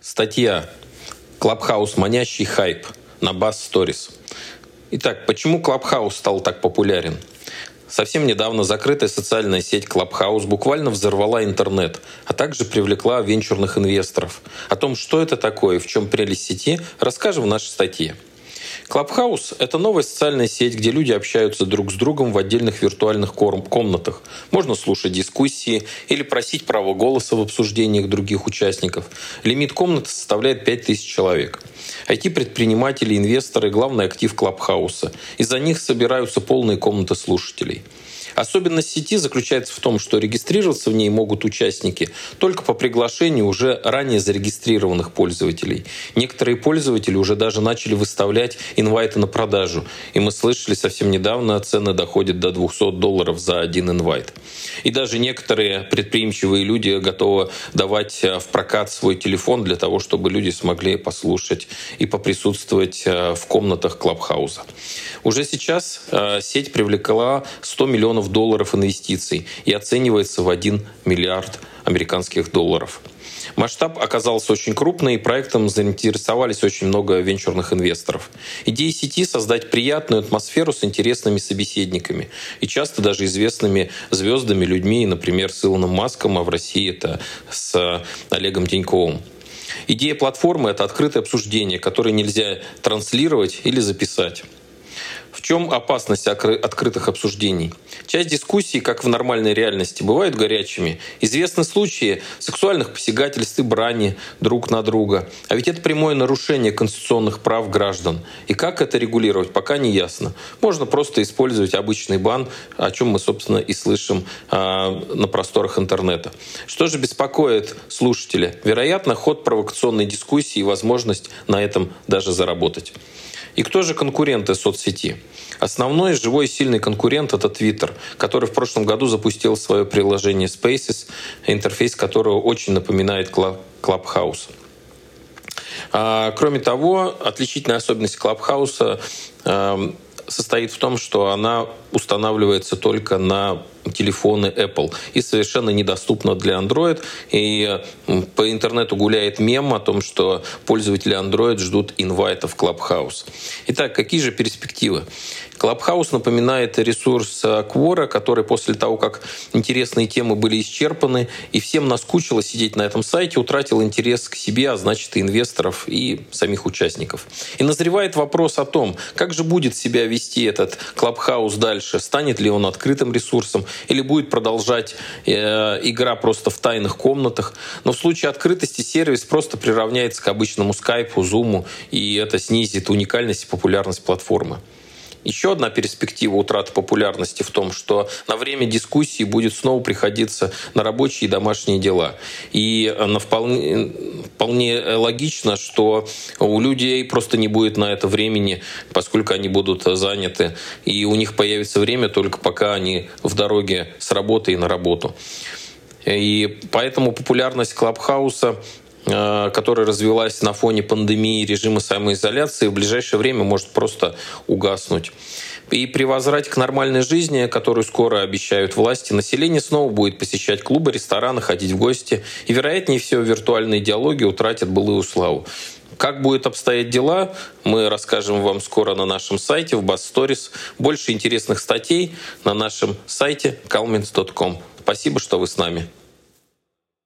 Статья «Клабхаус. Манящий хайп» на Buzz Stories. Итак, почему Клабхаус стал так популярен? Совсем недавно закрытая социальная сеть Clubhouse буквально взорвала интернет, а также привлекла венчурных инвесторов. О том, что это такое и в чем прелесть сети, расскажем в нашей статье. Clubhouse — это новая социальная сеть, где люди общаются друг с другом в отдельных виртуальных комнатах. Можно слушать дискуссии или просить право голоса в обсуждениях других участников. Лимит комнаты составляет 5000 человек. IT-предприниматели, инвесторы — главный актив Clubhouse. Из-за них собираются полные комнаты слушателей. Особенность сети заключается в том, что регистрироваться в ней могут участники только по приглашению уже ранее зарегистрированных пользователей. Некоторые пользователи уже даже начали выставлять инвайты на продажу. И мы слышали совсем недавно, цены доходят до $200 за один инвайт. И даже некоторые предприимчивые люди готовы давать в прокат свой телефон для того, чтобы люди смогли послушать и поприсутствовать в комнатах Клабхауса. Уже сейчас сеть привлекла $100 миллионов инвестиций и оценивается в $1 миллиард американских долларов. Масштаб оказался очень крупный, и проектом заинтересовались очень много венчурных инвесторов. Идея сети — создать приятную атмосферу с интересными собеседниками и часто даже известными звездами, людьми, например, с Илоном Маском, а в России это с Олегом Тиньковым. Идея платформы — это открытое обсуждение, которое нельзя транслировать или записать. В чем опасность открытых обсуждений? Часть дискуссий, как в нормальной реальности, бывают горячими. Известны случаи сексуальных посягательств и брани друг на друга. А ведь это прямое нарушение конституционных прав граждан. И как это регулировать, пока не ясно. Можно просто использовать обычный бан, о чем мы, собственно, и слышим на просторах интернета. Что же беспокоит слушателя? Вероятно, ход провокационной дискуссии и возможность на этом даже заработать. И кто же конкуренты соцсети? Основной живой и сильный конкурент — это Twitter, который в прошлом году запустил свое приложение Spaces, интерфейс которого очень напоминает Clubhouse. Кроме того, отличительная особенность Clubhouse состоит в том, что она устанавливается только на телефоны Apple и совершенно недоступна для Android. И по интернету гуляет мем о том, что пользователи Android ждут инвайтов в Clubhouse. Итак, какие же перспективы? Clubhouse напоминает ресурс Quora, который после того, как интересные темы были исчерпаны и всем наскучило сидеть на этом сайте, утратил интерес к себе, а значит и инвесторов, и самих участников. И назревает вопрос о том, как же будет себя вести этот Clubhouse дальше, станет ли он открытым ресурсом или будет продолжать игра просто в тайных комнатах. Но в случае открытости сервис просто приравняется к обычному скайпу, зуму, и это снизит уникальность и популярность платформы. Еще одна перспектива утраты популярности в том, что на время дискуссии будет снова приходиться на рабочие и домашние дела. И вполне логично, что у людей просто не будет на это времени, поскольку они будут заняты. И у них появится время только пока они в дороге с работы и на работу. И поэтому популярность Клабхауса, которая развилась на фоне пандемии и режима самоизоляции, в ближайшее время может просто угаснуть. И при возврате к нормальной жизни, которую скоро обещают власти, население снова будет посещать клубы, рестораны, ходить в гости. И, вероятнее всего, виртуальные диалоги утратят былую славу. Как будут обстоять дела, мы расскажем вам скоро на нашем сайте в Buzz Stories. Больше интересных статей на нашем сайте calmins.com. Спасибо, что вы с нами.